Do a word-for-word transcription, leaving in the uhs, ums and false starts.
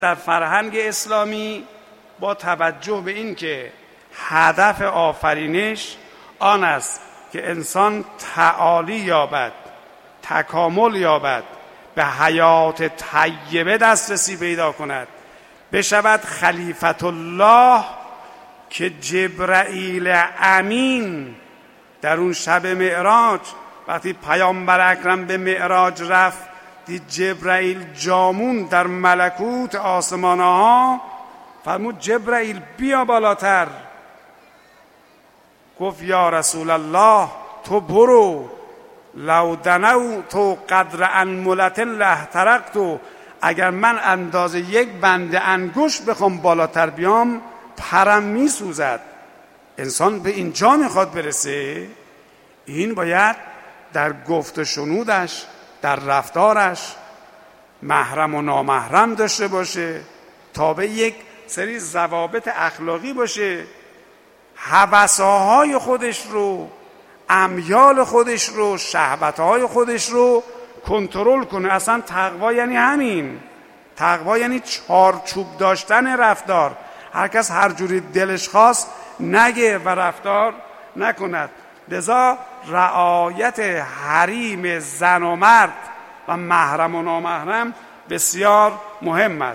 در فرهنگ اسلامی با توجه به این که هدف آفرینش آن است که انسان تعالی یابد، تکامل یابد، به حیات طیبه دسترسی پیدا کند، بشود خلیفت الله، که جبرائیل امین در اون شب معراج وقتی پیامبر اکرم به معراج رفت، دید جبرائیل جامون در ملکوت آسمانها، فرمود جبرائیل بیا بالاتر. گفت یا رسول الله تو برو، لو دنوت قدر انملة لاحترقت، اگر من اندازه یک بند انگشت بخوام بالاتر بیام پرم میسوزد. انسان به اینجا میخواد برسه، این باید در گفت و شنودش، در رفتارش محرم و نامحرم داشته باشه، تابع یک سری ضوابط اخلاقی باشه، هوس‌های خودش رو، امیال خودش رو، شهوت‌های خودش رو کنترل کنه. اصلا تقوا یعنی همین. تقوا یعنی چارچوب داشتن رفتار. هر کس هر جوری دلش خواست نگه و رفتار نکند. لذا رعایت حریم زن و مرد و محرم و نامحرم بسیار مهم است.